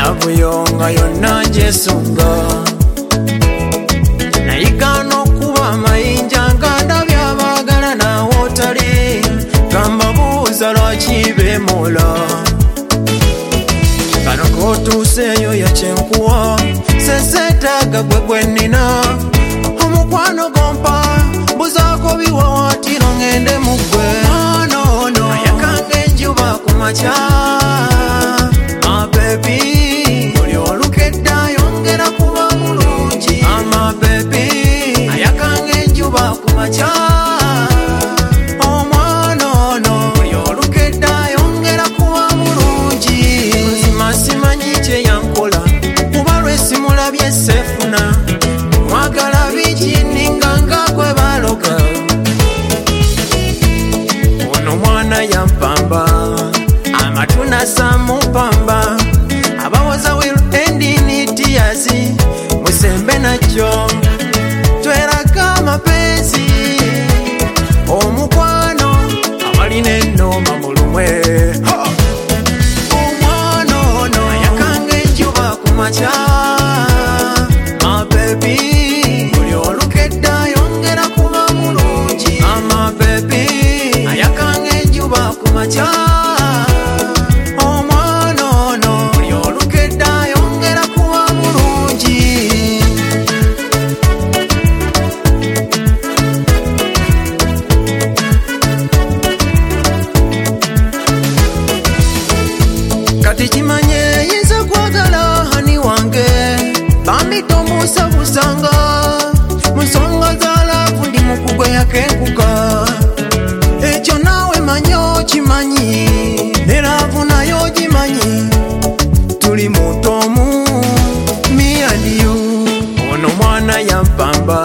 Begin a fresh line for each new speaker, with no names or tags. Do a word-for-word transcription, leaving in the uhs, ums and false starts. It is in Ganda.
love yonga yonna njesunga nayigana okuba amayinja nga ndabya abaagala naawe otali gamba buuza lwaki beemola kano k'otuuseeyo yakyenkuwa seseetaaga gwe gwe nnina omukwano gompa mbuzaako biwawaatiro ngende mu ggwe nono ayakanga enjuba ku makya my baby buli olukedde ayongera kuba bulungi my baby ayakanga enjuba ku makya omwana ono buli olukedde ayongera kuba bulungi mazima simanyi kye yankola kuba lwesimulabye seefuna mwagala biki ninganga gwe baloga ono mwana yampamba amatuna samupamba abawoza will end in tears musembe nakyo tweraga amapenzi omukwano abalina ennoma mulumwe omwana ono ayakanga enjuba ku makya my baby buli olukedde ayongera kuba mulungi my baby ayakanga enjuba ku makya omwana ono buli olukedde ayongera kuba mulungi kati kimanye yinza kwagala hani wange bambita omusabusanga mu nsonga za laavu ndi mu kugwe yakenkuka ekyo naawe manyi okimanyi ne laavu nayo gimanyi tuli muntu omu me and you ono mwana yampamba